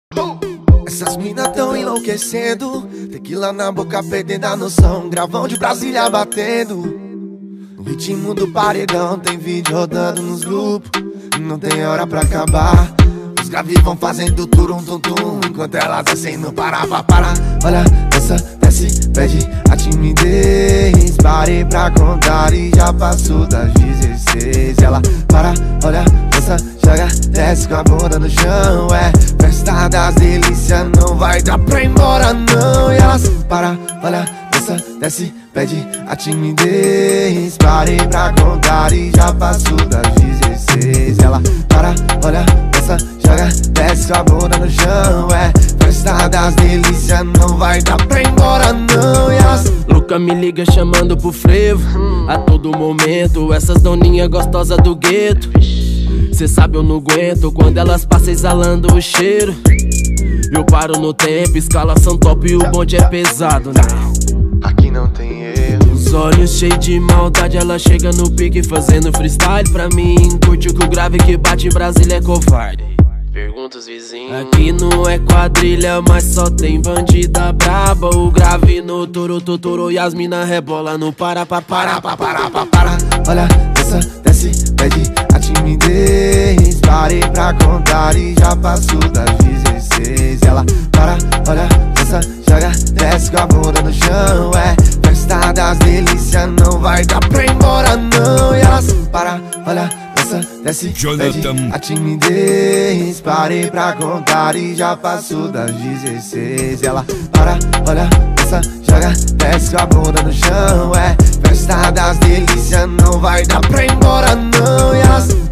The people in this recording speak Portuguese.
Essas minas tão enlouquecendo, tequila na boca perdendo a noção, gravão de Brasília batendo. No ritmo do paredão tem vídeo rodando nos grupos, não tem hora pra acabar. Os graves vão fazendo turum tum tum, enquanto elas descem no para. Olha, essa desce, pede a timidez. Parei pra contar e já passou das 16. Ela para, olha, essa joga, desce com a bunda no chão. É festa das delícias, não vai dar pra ir embora não. E elas para, olha, essa desce, pede a timidez. Parei pra contar e já passou das 16. Ela para, olha, essa joga, desce com a bunda no chão. É festa das delícias, não vai dar pra ir embora não. E elas Luca me liga chamando pro frevo a todo momento, essas doninhas gostosas do gueto. Cê sabe eu não aguento quando elas passam exalando o cheiro. Eu paro no tempo, escalação top e o bonde é pesado, né? aqui não tem erro. Os olhos cheios de maldade, ela chega no pique fazendo freestyle pra mim. Curte o que o grave que bate em Brasília é covarde. Pergunta os vizinhos. Aqui não é quadrilha, mas só tem bandida braba. O grave no toro e as mina rebola no para. Olha, essa desce, pede a timidez. Parei pra contar e já passou das 16. Ela para, olha, essa joga, desce com a bunda no chão. É festa das delícias, não vai dar pra ir embora não. E elas para, olha, essa desce, pede a timidez. Parei pra contar e já passou das 16. Ela para, olha, essa joga, desce com a bunda no chão. É festa das delícias, não vai dar pra ir embora não. E elas